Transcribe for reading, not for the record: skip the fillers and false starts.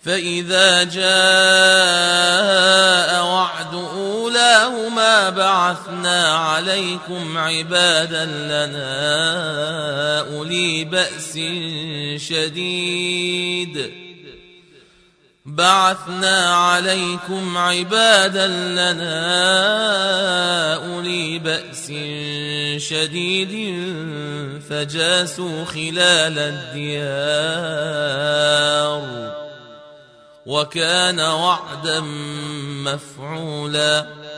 فإذا جاء وعد أولاهما بعثنا عليكم عبادا لنا أولي بأس شديد فجاسوا خلال الديار وكان وعدا مفعولا